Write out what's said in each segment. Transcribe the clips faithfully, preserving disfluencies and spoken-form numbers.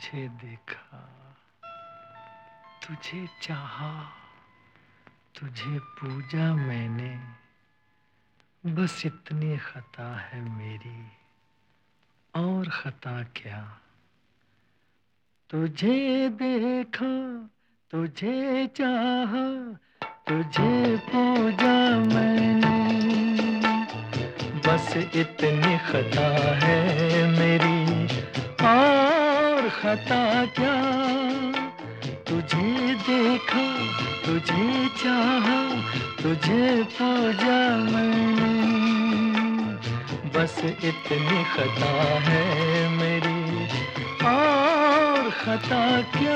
तुझे देखा, तुझे चाहा, तुझे पूजा मैंने, बस इतनी खता है मेरी, और खता क्या। तुझे देखा, तुझे चाहा, तुझे पूजा मैंने, बस इतनी खता है मेरी, और खता क्या। तुझे देखा, तुझे चाहा, तुझे पूजा मैंने, बस इतनी खता है मेरी, और खता क्या।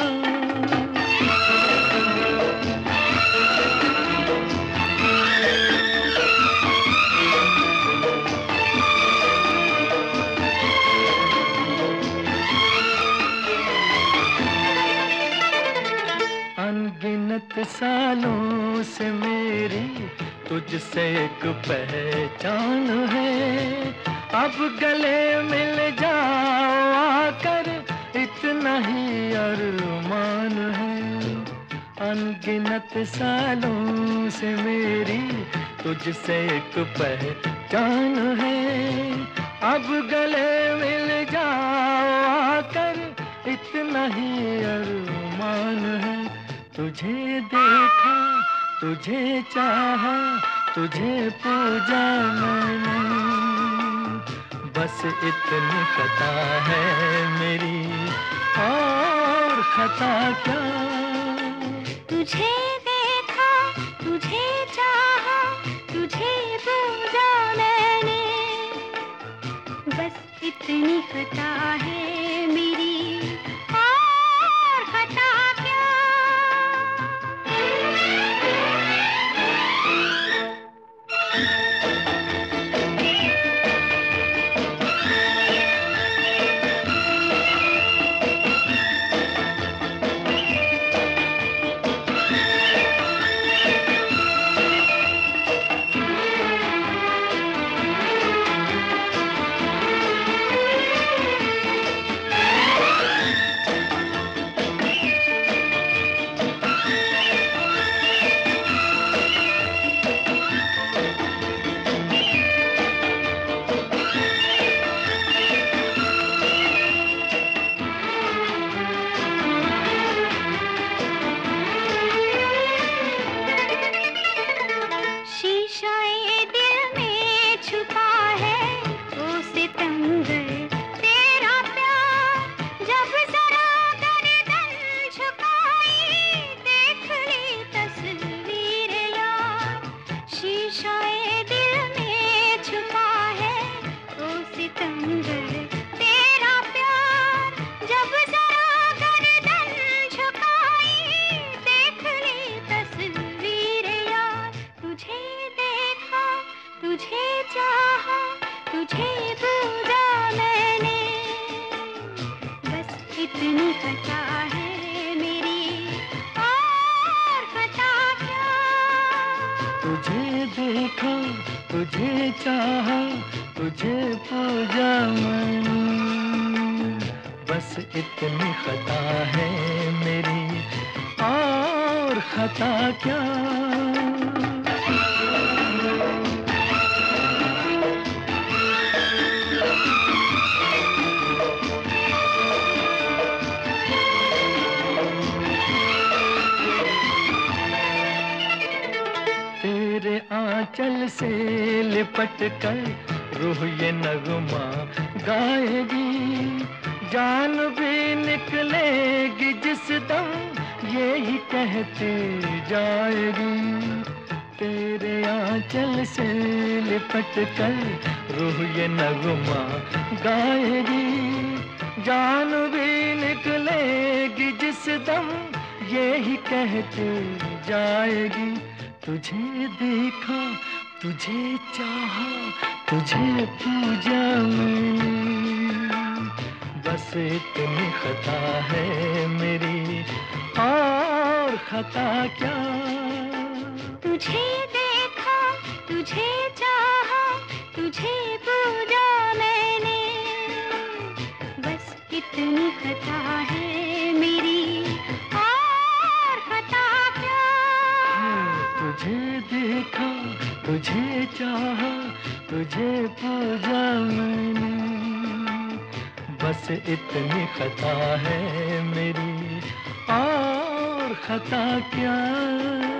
अनगिनत सालों से मेरी तुझसे एक पहचान है, अब गले मिल जाओ आकर, इतना ही अरमान है। अनगिनत सालों से मेरी तुझसे एक पहचान है, अब गले मिल जाओ आकर, इतना ही अरमान है। तुझे देखा, तुझे चाहा, तुझे पूजा मैंने, बस इतनी खता है मेरी, और खता क्या। तुझे देखा, तुझे चाहा, तुझे पूजा मैंने, बस इतनी खता है मेरी, और खता क्या। तुझे चाहा, तुझे पूजा मैंने, बस इतनी खता है मेरी, और खता क्या। तुझे देखा, तुझे चाहा, तुझे पूजा मैंने, बस इतनी खता है मेरी, और खता क्या। तेरे आंचल से लिपट कर रूह ये नगमा गाएगी, जान भी निकलेगी जिस दम, ये ही कहते जाएगी। तेरे आंचल से लिपट कर रूह ये नगमा गाएगी, जान भी निकलेगी जिस दम, ये ही कहते जाएगी। तुझे देखा, तुझे चाहा, तुझे पूजा मैंने, बस इतनी खता है मेरी, और खता क्या। तुझे देखा, तुझे चाहा, तुझे पूजा मैंने, बस इतनी इतनी खता है मेरी, और खता क्या। तुझे देखा, तुझे चाहा, तुझे पूजा मैंने, बस इतनी खता है मेरी, और खता क्या।